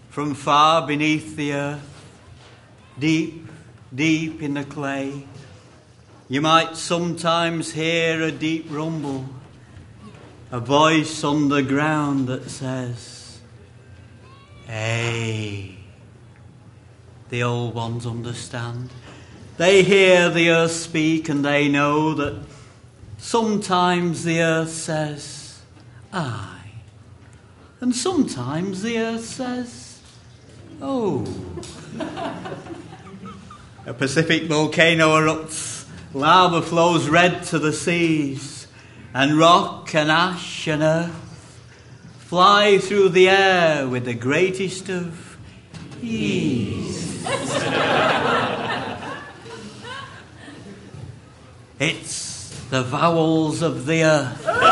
from far beneath the earth, deep, deep in the clay, you might sometimes hear a deep rumble, a voice underground that says, "Hey." The old ones understand. They hear the earth speak and they know that sometimes the earth says, "Aye." And sometimes the earth says, "Oh." A Pacific volcano erupts. Lava flows red to the seas, and rock and ash and earth fly through the air with the greatest of ease. It's the vowels of the earth.